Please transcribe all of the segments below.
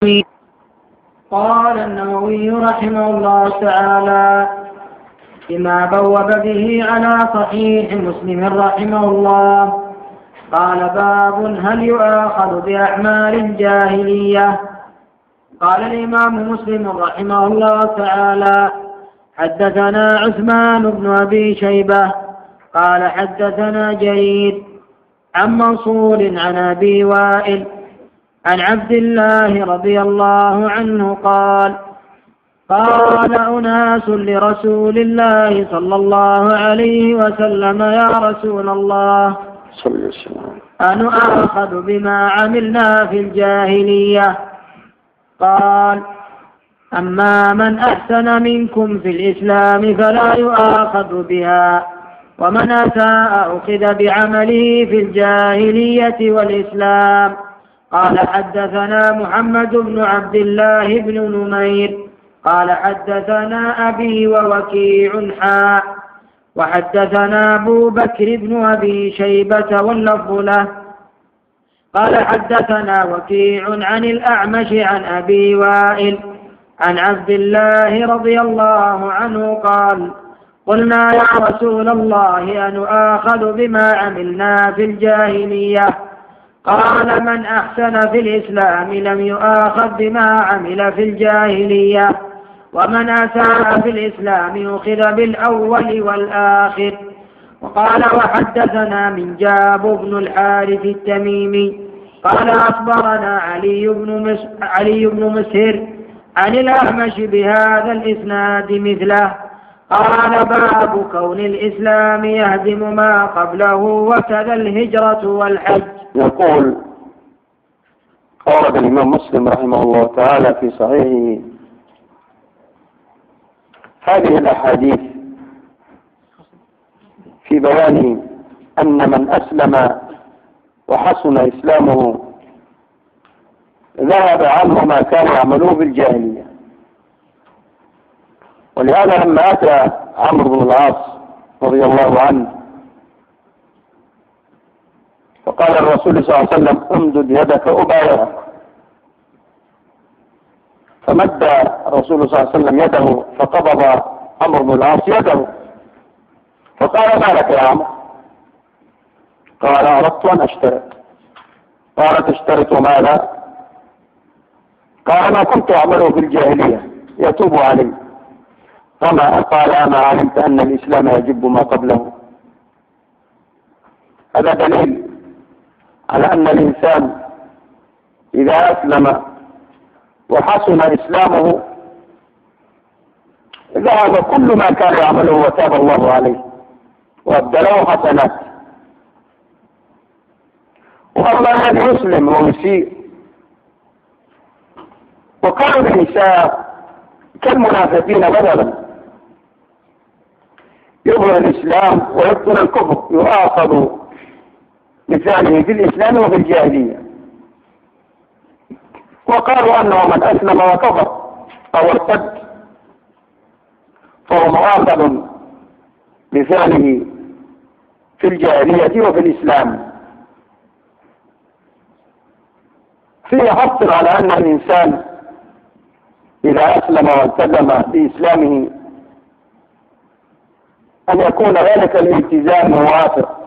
المسلمين. قال النووي رحمه الله تعالى بما بوب به على صحيح مسلم رحمه الله، قال باب هل يؤاخذ بأعمال الجاهلية؟ قال الإمام مسلم رحمه الله تعالى حدثنا عثمان بن أبي شيبة قال حدثنا جرير عن منصور عن أبي وائل عن عبد الله رضي الله عنه قال أناس لرسول الله صلى الله عليه وسلم يا رسول الله أنؤاخذ بما عملنا في الجاهلية؟ قال أما من أحسن منكم في الإسلام فلا يؤاخذ بها، ومن أساء أخذ بعمله في الجاهلية والإسلام. قال حدثنا محمد بن عبد الله بن نمير قال حدثنا أبي ووكيع وحدثنا أبو بكر بن أبي شيبة واللفظ له قال حدثنا وكيع عن الأعمش عن أبي وائل عن عبد الله رضي الله عنه قال قلنا يا رسول الله أنؤاخذ بما عملنا في الجاهلية؟ قال من أحسن في الإسلام لم يؤاخذ بما عمل في الجاهلية، ومن أساء في الإسلام يؤخذ بالأول والآخر. وقال وحدثنا من جاب بن الحارث التميمي قال أخبرنا علي بن مسهر عن الأعمش بهذا الإسناد مثله. قال باب كون الإسلام يهدم ما قبله وكذا الهجرة والحج. يقول قال الإمام مسلم رحمه الله تعالى في صحيحه هذه الأحاديث في بيان أن من أسلم وحسن إسلامه ذهب عنه ما كان يعملوه بالجاهلية. ولهذا لما أتى عمرو بن العاص رضي الله عنه فقال الرسول صلى الله عليه وسلم امدد يدك أبايعك، فمد الرسول صلى الله عليه وسلم يده فقبض عمرو بن العاص يده فقال ما لك يا عمرو؟ قال أردت أن أشترط. قال تشترط ماذا؟ قال ما كنت أعمله في الجاهلية يتوب علي. قال أما علمت أن الإسلام يجب ما قبله؟ هذا دليل على أن الإنسان إذا أسلم وحسن إسلامه ذهب كل ما كان يعمله وتاب الله عليه وأبدله حسنات. وأما الذي يسلم ويسيء وكانوا النساء كالمنافقين بدلا يظهر الإسلام ويبطل الكفر يؤاخذ بفعله في الإسلام وفي الجاهلية. وقالوا أنه من أسلم وكفر أو ارتد فهو مؤاخذ بفعله في الجاهلية وفي الإسلام. فيه حصر على أن الإنسان إذا أسلم والتزم بإسلامه أن يكون ذلك الالتزام موافق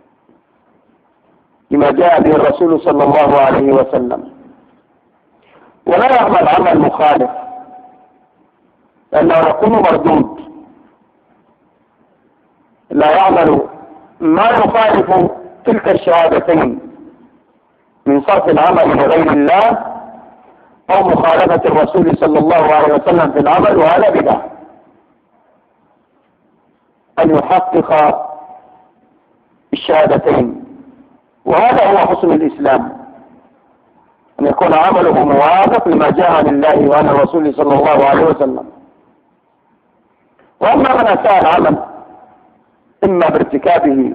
لما جاء به الرسول صلى الله عليه وسلم، ولا يعمل عمل مخالف لأنه يكون مردود. لا يعمل ما يخالف تلك الشهادتين من صرف العمل لغير الله أو مخالفة الرسول صلى الله عليه وسلم في العمل، وهذا بدعة. أن يحقق الشهادتين، وهذا هو حسن الإسلام، أن يكون عمله موافق لما جاء عن الله وعن الرسول صلى الله عليه وسلم. وأما من أساء العمل إما بارتكابه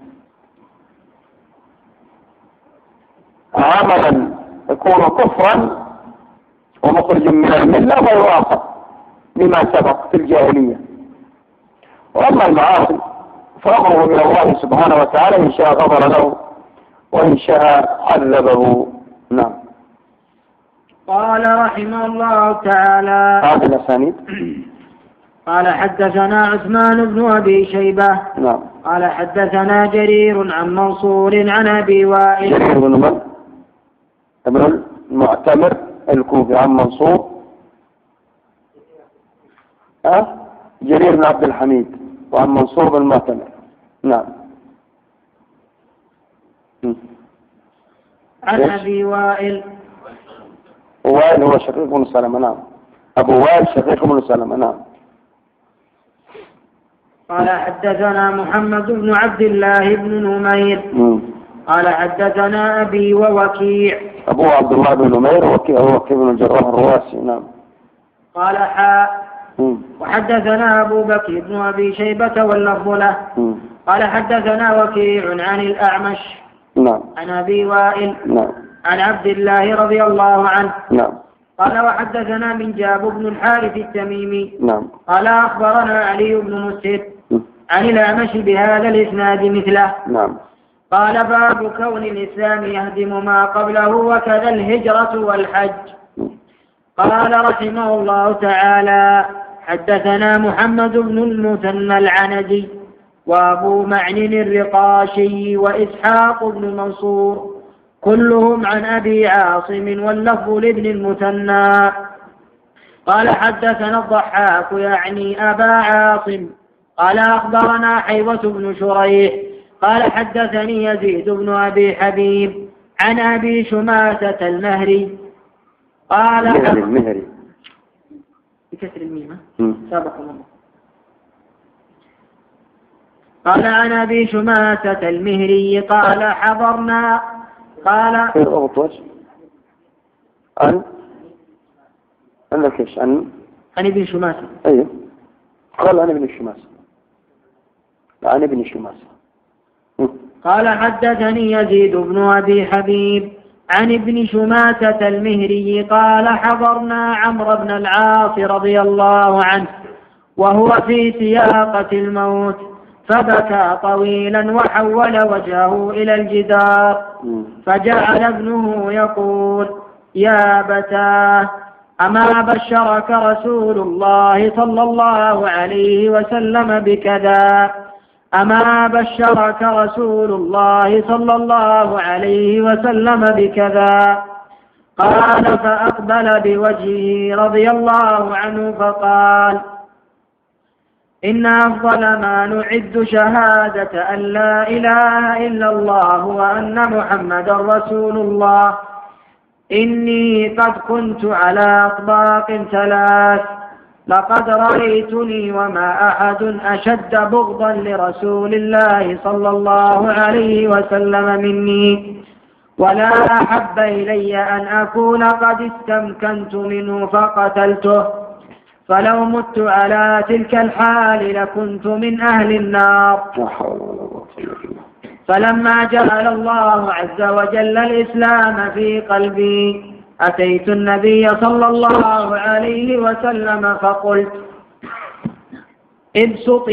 عملا يكون كفرا ومخرج من الملة فيؤاخذ بما سبق في الجاهلية. وأما المعاصي فأمره إلى الله سبحانه وتعالى، إن شاء غفر له وإن شاء عذبه. نعم. قال رحمه الله تعالى هذه الأسانيد. قال حدثنا عثمان بن أبي شيبة. نعم. قال حدثنا جرير عن منصور عن أبي وائل. جرير بن من؟ ابن المعتمر الكوفي عن منصور. جرير بن عبد الحميد وعن منصور بن المعتمر. نعم. عن أبي وائل. وائل هو شقيق بن سلمة. نعم. أبو وائل شقيق بن سلمة. نعم. قال حدثنا محمد بن عبد الله بن نمير. قال حدثنا أبي ووكيع. أبو عبد الله بن نمير ووكيع بن الجراح الرواسي. نعم. قال وحدثنا أبو بكر بن أبي شيبة واللفظ له. قال حدثنا وكيع عن الأعمش. نعم. عن أبي وائل. نعم. عن عبد الله رضي الله عنه. نعم. قال وحدثنا من جاب بن الحارث التميمي. نعم. قال أخبرنا علي بن مسهر عن الأعمش بهذا الإسناد مثله. نعم. قال باب كون الإسلام يهدم ما قبله وكذا الهجرة والحج. قال رحمه الله تعالى حدثنا محمد بن المثنى العنزي وأبو معن الرقاشي وإسحاق بن منصور كلهم عن أبي عاصم واللفظ لابن المثنى. قال حدثنا الضحاك يعني أبا عاصم قال أخبرنا حيوة بن شريح قال حدثني يزيد بن أبي حبيب عن أبي شماسة المهري قال المهري بكسر الميم سابق الله. قال عن أبي شماسة المهري قال حضرنا قال عندك ايش عن ابن شماسة. ايوه قال عن ابن شماسة. عن ابن شماسة. قال حدثني يزيد بن أبي حبيب عن ابن شماسة المهري قال حضرنا عمرو بن العاص رضي الله عنه وهو في سياقة الموت فبكى طويلا وحول وجهه إلى الجدار فجعل ابنه يقول يا أبتاه أما بشرك رسول الله صلى الله عليه وسلم بكذا أما بشرك رسول الله صلى الله عليه وسلم بكذا. قال فأقبل بوجهه رضي الله عنه فقال إن أفضل ما نعد شهادة أن لا إله إلا الله وأن محمدا رسول الله. إني قد كنت على أطباق ثلاث لقد رأيتني وما أحد أشد بغضا لرسول الله صلى الله عليه وسلم مني ولا أحب إلي أن أكون قد استمكنت منه فقتلته فلو مت على تلك الحال لكنت من أهل النار. فلما جعل الله عز وجل الإسلام في قلبي أتيت النبي صلى الله عليه وسلم فقلت ابسط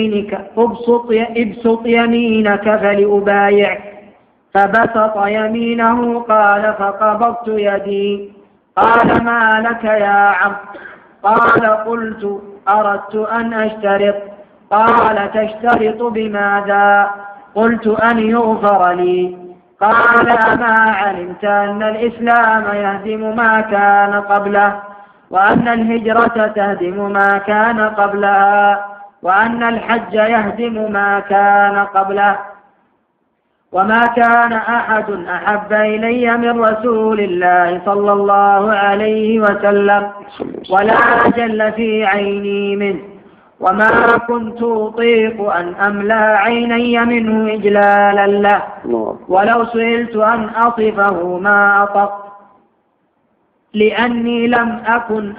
يمينك فلأبايعك فبسط يمينه قال فقبضت يدي قال ما لك يا عم قال قلت أردت أن أشترط قال تشترط بماذا قلت أن يغفر لي قال أما علمت أن الإسلام يهدم ما كان قبله وأن الهجرة تهدم ما كان قبلها وأن الحج يهدم ما كان قبله وما كان أحد أحب إلي من رسول الله صلى الله عليه وسلم ولا أجل في عيني منه وما كنت أطيق أن أملأ عيني منه إجلالا له ولو سئلت أن أصفه ما أطقت لأني لم أكن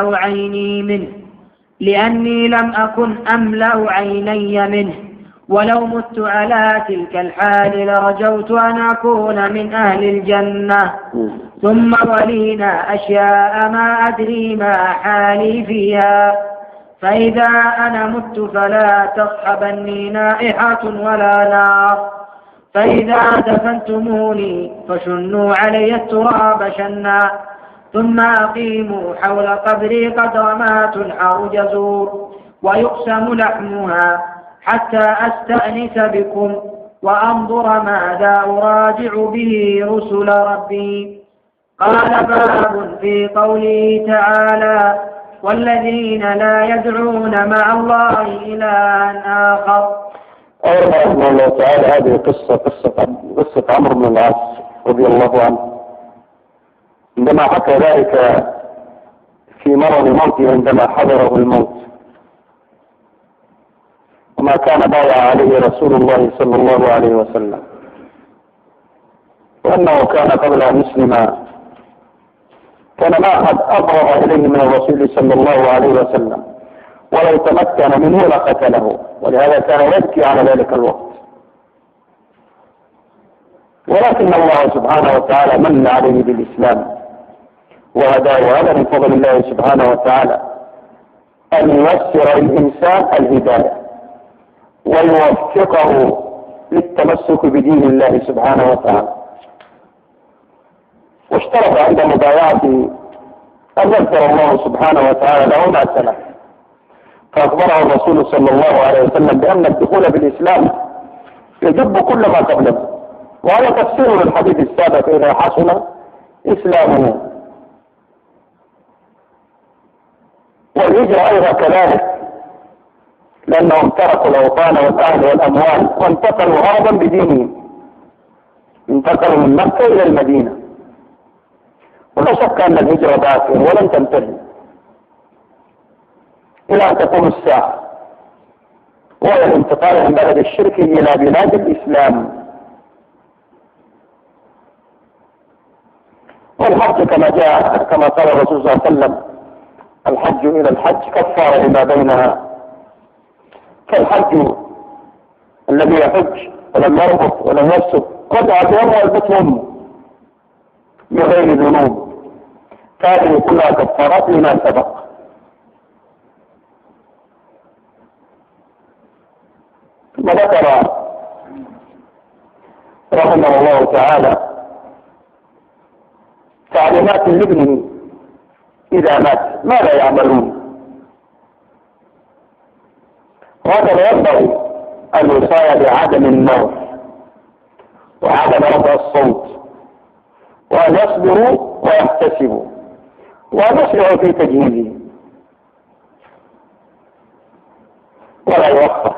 أملأ عيني منه ولو مت على تلك الحال لرجوت أن أكون من أهل الجنة. ثم ولينا أشياء ما أدري ما حالي فيها فإذا أنا مت فلا تصحبني نائحة ولا نار فإذا دفنتموني فشنوا علي التراب شنا ثم أقيموا حول قبري قدر ما تنحر جزور ويقسم لحمها حتى أستأنس بكم وأنظر ماذا أراجع به رسل ربي. قال باب في قوله تعالى والذين لا يدعون مع الله إلها آخر. أولا رحمه الله تعالى هذه قصة عمرو بن العاص رضي الله عنه عندما حكى ذلك في مرض موته عندما حضره الموت وما كان بايع عليه رسول الله صلى الله عليه وسلم وأنه كان قبل أن يسلم كان ما أحد أبرغ إليه من الرسول صلى الله عليه وسلم ولو تمكن منه لقتله ولهذا كان يبكي على ذلك الوقت. ولكن الله سبحانه وتعالى من عليه بالإسلام وهداه وهذا من فضل الله سبحانه وتعالى أن ييسر الإنسان الهداية ويوفقه للتمسك بدين الله سبحانه وتعالى. واشترط عند مبايعته أن يذكر الله سبحانه وتعالى له ما سلف، فأخبره الرسول صلى الله عليه وسلم بأن الدخول بالإسلام يجب كل ما قبله، وهذا تفسير للحديث السابق إذا حسن إسلامه. والهجرة أيضا كذلك لأنهم تركوا الأوطان والأهل والأموال وانتقلوا هربا بدينهم، انتقلوا من مكة إلى المدينة. ولا شك أن الهجرة باقية ولن تنتهي إلى أن تقوم الساعة، وهي الانتقال من بلد الشرك إلى بلاد الإسلام. والحج كما قال الرسول صلى الله عليه وسلم الحج إلى الحج كفارة لما بينها. فالحج الذي يحج ولم يربط ولم يفسق رجع بيوم ويربطهم من غير ذنوب، هذه كلها كفارات لما سبق. ثم ذكر رحمه الله تعالى تعليمات لابنه إذا مات ماذا يعملون. وهذا لا ينبغي الوصاية بعدم النوم وعدم رفع الصوت وأن يصبروا ويحتسبوا وأن يسرعوا في تجهيزه ولا يوخر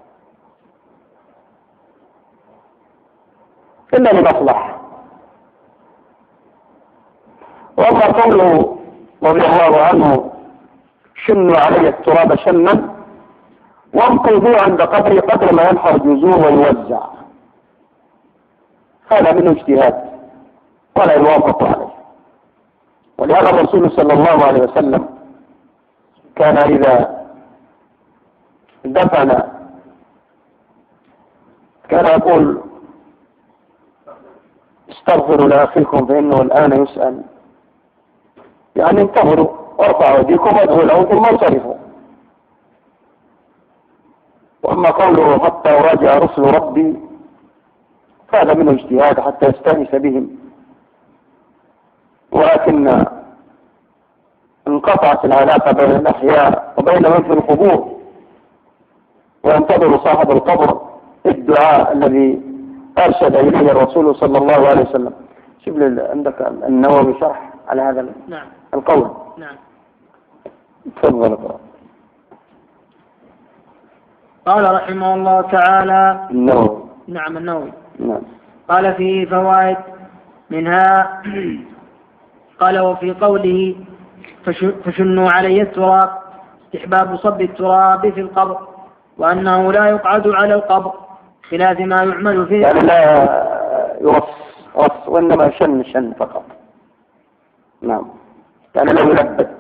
إلا لمصلحة. وأما قوله رضي الله عنه شنوا علي التراب شنا وانقذوا عند قبري قدر ما ينحر جذور ويوزع، هذا منه اجتهاد ولا يوافق عليه. ولهذا الرسول صلى الله عليه وسلم كان إذا دفن كان يقول استغفروا لأخيكم فإنه الآن يسأل، يعني انتظروا وارفعوا ايديكم وادعوا له ثم انصرفوا. واما قوله حتى يراجع رسل ربي فهذا منه اجتهاد حتى يستانس بهم، ولكن انقطعت العلاقه بين الاحياء وبين من في القبور، وينتظر صاحب القبر الدعاء الذي ارشد اليه الرسول صلى الله عليه وسلم. شوف عندك النووي شرح على هذا نعم. القول. نعم. تفضل اقرأ. قال رحمه الله تعالى النووي. نعم النووي. نعم. قال فيه فوائد منها قال وفي قوله فشنوا علي التراب استحباب صب التراب في القبر وأنه لا يقعد على القبر خلاف ما يعمل فيه، يعني لا يرص وإنما شن فقط. نعم. يعني لا يلبد.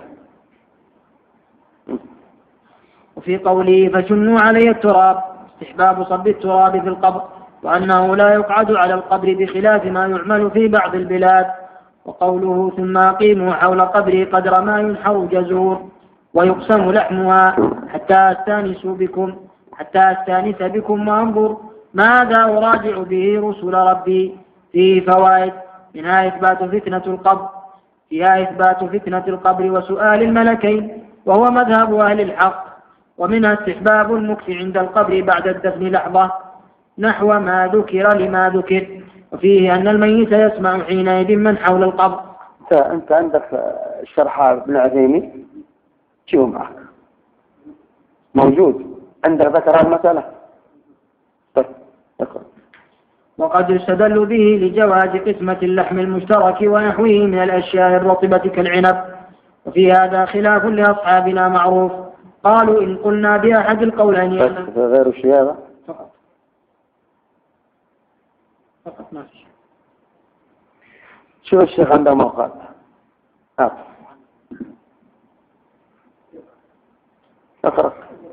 وفي قوله فشنوا علي التراب استحباب صب التراب في القبر وأنه لا يقعد على القبر بخلاف ما يعمل في بعض البلاد. وقوله ثم أقيموا حول قبري قدر ما ينحر جزور ويقسم لحمها حتى أستانس بكم وأنظر ماذا أراجع به رسل ربي. فيه فوائد منها إثبات فتنة القبر فيها إثبات فتنة القبر وسؤال الملكين، وهو مذهب أهل الحق. ومنها استحباب المكث عند القبر بعد الدفن لحظة نحو ما ذكر لما ذكر، وفيه أن الميت يسمع حينئذ من حول القبر. أنت عندك الشرح ابن عثيمين شو معك موجود عندك ذكر المسألة. طيب اقرأ. وقد يستدل به لجواز قسمة اللحم المشترك ونحوه من الأشياء الرطبة كالعنب، وفي هذا خلاف لأصحابنا معروف. قالوا إن قلنا بأحد القولين غير الشيء هذا فقط ما في. شو الشيخ عنده موقع اقرأ.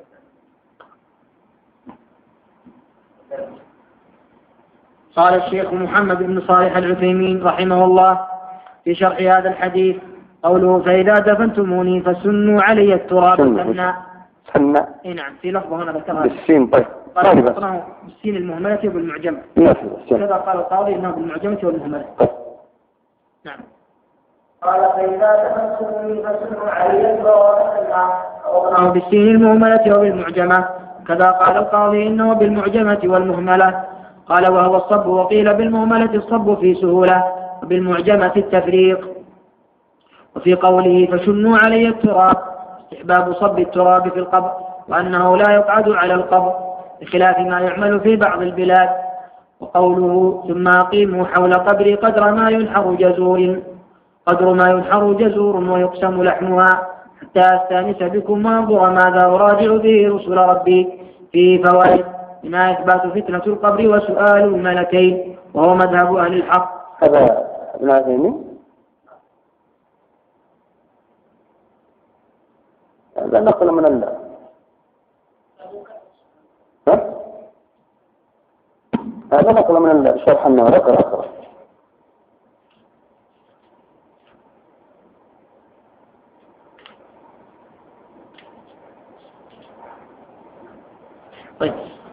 قال الشيخ محمد بن صالح العثيمين رحمه الله في شرح هذا الحديث قوله فإذا دفنتموني فسنوا علي التراب سنة. نعم في لفظة هنا ذكرها بالسين. طيب بالسين المهملة وبالمعجمة كذا قال القاضي إنه بالمعجمة والمهملة. نعم. قال فإذا دفنتموني فسنوا علي التراب بالسين المهملة وبالمعجمة كذا قال القاضي إنه بالمعجمة والمهملة. قال وهو الصب، وقيل بالمهملة الصب في سهولة وبالمعجمة التفريق. وفي قوله فشنوا علي التراب استحباب صب التراب في القبر، وأنه لا يقعد على القبر بخلاف ما يعمل في بعض البلاد. وقوله ثم أقيموا حول قبري قدر ما ينحر جزور ويقسم لحمها حتى أستانس بكم وانظر ماذا أراجع به رسل ربي. فيه فوائد منها إثبات فتنة القبر وسؤال الملكين، وهو مذهب أهل الحق. هذا ابن عثيمين هذا نقل من الله. هذا نقل من الله شرح النار. اقرأ. طيب.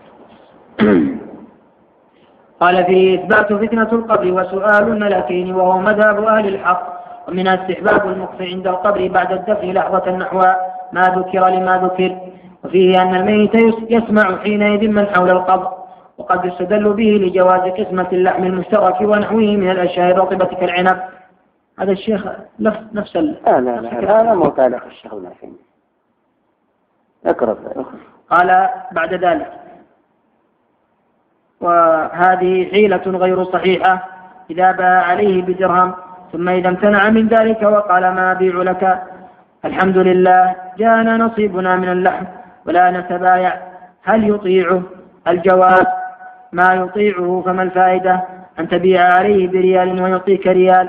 قال فيه إثبات فتنة القبر وسؤال الملكين، وهو مذهب أهل الحق. ومن استحباب المكث عند القبر بعد الدفن لحظة نحو ما ذكر لما ذكر، وفيه أن الميت يسمع حينئذ من حول القبر. وقد يستدل به لجواز قسمة اللحم المشترك ونحوه من الأشياء الرطبة كالعنب. هذا الشيخ نفس لا هذا متعلق الشيخ ابن عثيمين. اقرأ. قال بعد ذلك وهذه حيلة غير صحيحة إذا باع عليه بدرهم ثم إذا امتنع من ذلك وقال ما أبيع لك الحمد لله جاءنا نصيبنا من اللحم ولا نتبايع، هل يطيعه؟ الجواب ما يطيعه، فما الفائدة أن تبيع عليه بريال ويعطيك ريال؟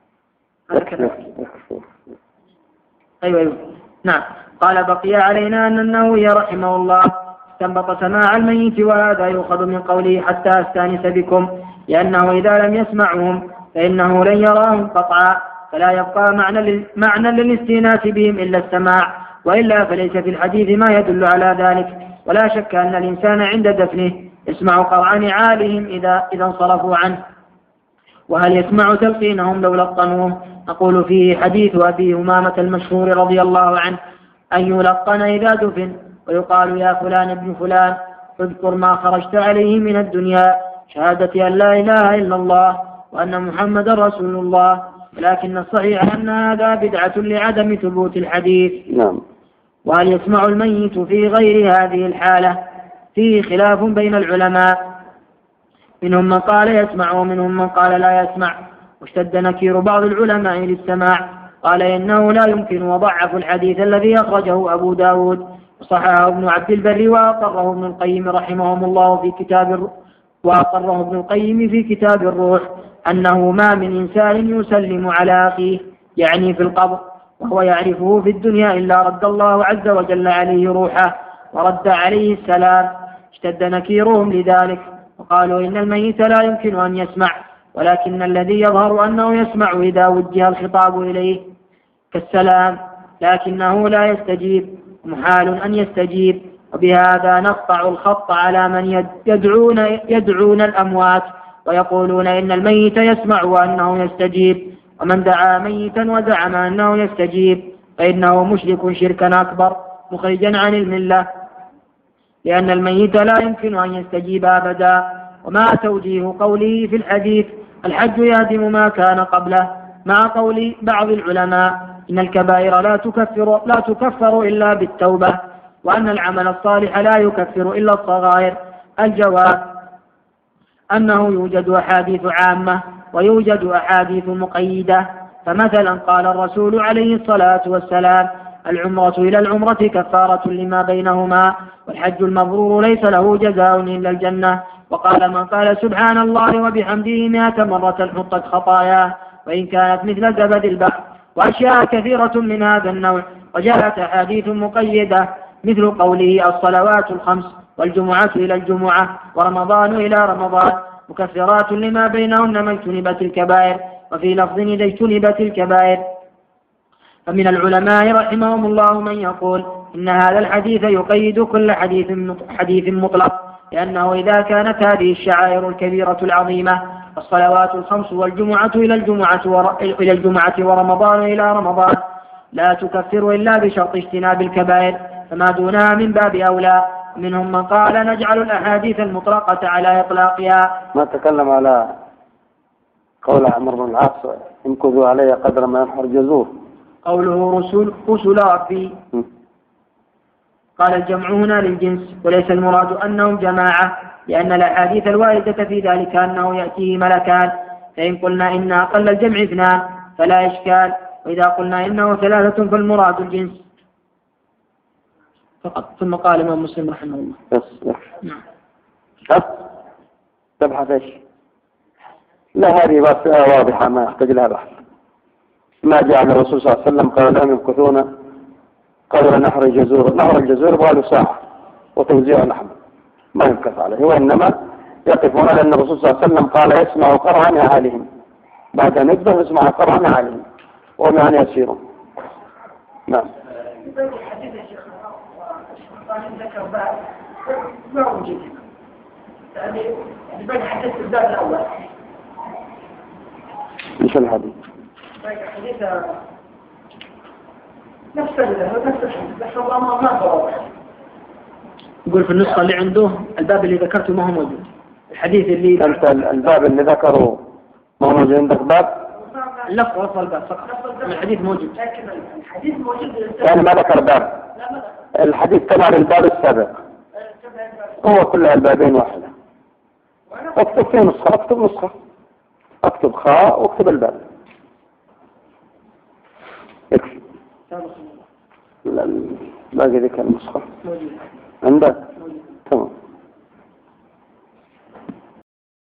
أيوة. نعم. قال بقي علينا أن النووي رحمه الله استنبط سماع الميت، وهذا يؤخذ من قوله حتى أستانس بكم، لأنه إذا لم يسمعهم فإنه لن يراهم قطعا، فلا يبقى معنى للاستئناس بهم إلا السماع، وإلا فليس في الحديث ما يدل على ذلك. ولا شك أن الإنسان عند دفنه يسمع قرع نعالهم إذا انصرفوا عنه، وهل يسمع تلقينهم لو لقنوه؟ نقول فيه حديث أبي أمامة المشهور رضي الله عنه أن يلقن إذا دفن ويقال يا فلان ابن فلان اذكر ما خرجت عليه من الدنيا، شهادة أن لا إله إلا الله وأن محمد رسول الله. ولكن الصحيح أن هذا بدعة لعدم ثبوت الحديث. نعم. وهل يسمع الميت في غير هذه الحالة؟ فيه خلاف بين العلماء، منهم من قال يسمع ومنهم من قال لا يسمع، واشتد نكير بعض العلماء للسماع، قال إنه لا يمكن، وضعف الحديث الذي أخرجه أبو داود وصححه ابن عبد البر وأقره ابن القيم رحمهم الله في كتاب الروح أنه ما من إنسان يسلم على أخيه يعني في القبر وهو يعرفه في الدنيا إلا رد الله عز وجل عليه روحه ورد عليه السلام. اشتد نكيرهم لذلك وقالوا إن الميت لا يمكن أن يسمع، ولكن الذي يظهر أنه يسمع إذا وجه الخطاب إليه كالسلام، لكنه لا يستجيب، محال أن يستجيب. وبهذا نقطع الخط على من يدعون الأموات ويقولون إن الميت يسمع وأنه يستجيب، ومن دعا ميتا وزعم أنه يستجيب فإنه مشرك شركا أكبر مخرجا عن الملة، لأن الميت لا يمكن أن يستجيب أبدا. وما توجيه قوله في الحديث الحج يهدم ما كان قبله مع قول بعض العلماء إن الكبائر لا تكفر إلا بالتوبة، وأن العمل الصالح لا يكفر إلا الصغائر؟ الجواب أنه يوجد أحاديث عامة ويوجد أحاديث مقيدة. فمثلا قال الرسول عليه الصلاة والسلام العمرة إلى العمرة كفارة لما بينهما، والحج المبرور ليس له جزاء إلا الجنة. وقال من قال سبحان الله وبحمده 100 مرة حطت خطاياه وإن كانت مثل زبد البحر، وأشياء كثيرة من هذا النوع. وجاءت أحاديث مقيدة مثل قوله الصلوات الخمس والجمعة إلى الجمعة ورمضان إلى رمضان مكفرات لما بينهن ما اجتنبت الكبائر، وفي لفظ إذا اجتنبت الكبائر. فمن العلماء رحمهم الله من يقول إن هذا الحديث يقيد كل حديث مطلق، لأنه إذا كانت هذه الشعائر الكبيرة العظيمة الصلوات الخمس والجمعة إلى الجمعة ورمضان إلى رمضان لا تكفر إلا بشرط اجتناب الكبائر، فما دونها من باب أولى. منهم من قال نجعل الأحاديث المطلقة على إطلاقها. ما تكلم على قول عمرو بن العاص امكثوا علي قدر ما ينحر جزور، قوله رسل ربي قال الجمع هنا للجنس وليس المراد أنهم جماعة، لأن الأحاديث الواردة في ذلك أنه يأتيه ملكان، فإن قلنا إن أقل الجمع 2 فلا إشكال، وإذا قلنا إنه 3 فالمراد الجنس فقط. ثم قال الإمام مسلم رحمه الله بس نعم. تبحث ايش؟ لا هذه بس واضحة ما يحتاج لها بحث. ما جاء الرسول صلى الله عليه وسلم قال لهم يمكثون قدر نحر الجزور، نحر الجزور بقاله ساعة وتوزيع لحم ما يمكث عليه، وإنما يقفون لأن الرسول صلى الله عليه وسلم قال يسمع قرعا أهاليهم، بعد أن يكبر يسمع قرعا أهاليهم وهم يعني يسيرون. نعم. ما وجد يعني بين حديث الباب الأول مش الحديث حديث نفس الحديث بس الله ما ضرب. يقول في النسخة اللي عنده الباب اللي ذكرته ما هو موجود، الحديث اللي أنت الباب اللي ذكره ما هو موجود عندك باب؟ اللفظ وصل الباب فقط، الحديث موجود لكن الحديث موجود يعني ما ذكر باب، الحديث تبع الباب السابق هو كل البابين واحدة. اكتب فيه نسخة، اكتب نسخة، اكتب خاء واكتب الباب اكتب باقي ذيك النسخة عندك.